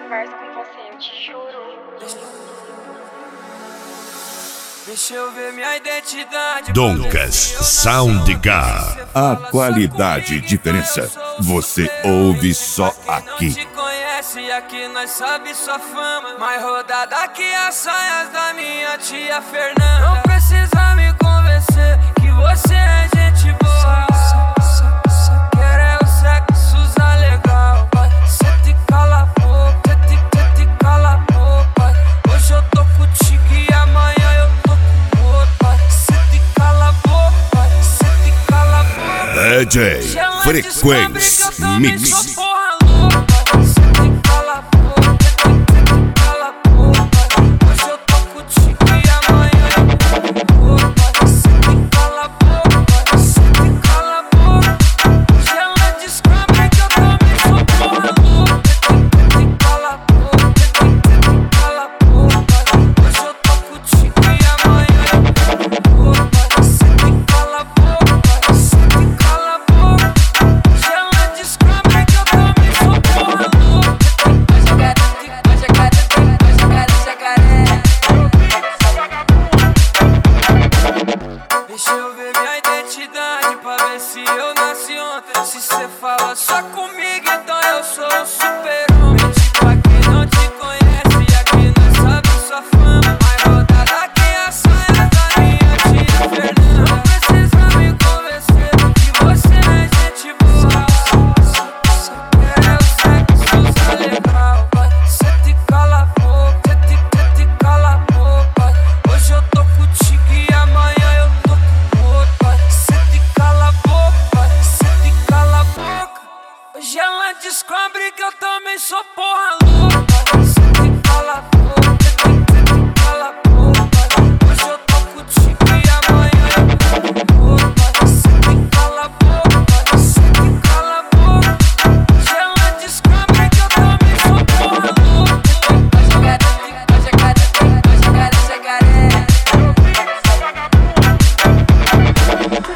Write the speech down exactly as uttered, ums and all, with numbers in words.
converso com você, eu te juro. Deixa eu ver minha identidade. Doncas Soundcar. A qualidade e diferença você ouve só aqui. Te conhece, aqui nós sabe sua fama. Mais rodada que as saias da minha tia Fernanda. Não precisa me convencer que você é gente boa. Quer é o sexo, usa legal. Cê te cala a boca, cê te, cê te cala a boca. Hoje eu tô contigo e amanhã eu tô com outro. Cê te cala a boca, cê te cala a boca. D J Frequência Mix. Deixa eu ver minha identidade pra ver se eu nasci ontem. Se cê fala só comigo, então eu sou o super-homem. Tipo, aqui não te conhece e aqui não sabe sua fama. Mais rodada que a saia da minha tia Fernanda. Não precisa me convencer que você é gente boa. Quer é o sexo, usa legal. Cê te cala a boca, cê te, cê te cala a boca. Hoje eu tô contigo e amanhã eu tô com outro. Cê te cala a boca, cê te cala a boca. Hoje ela descobre que eu também sou porra louca. Cê te cala a boca.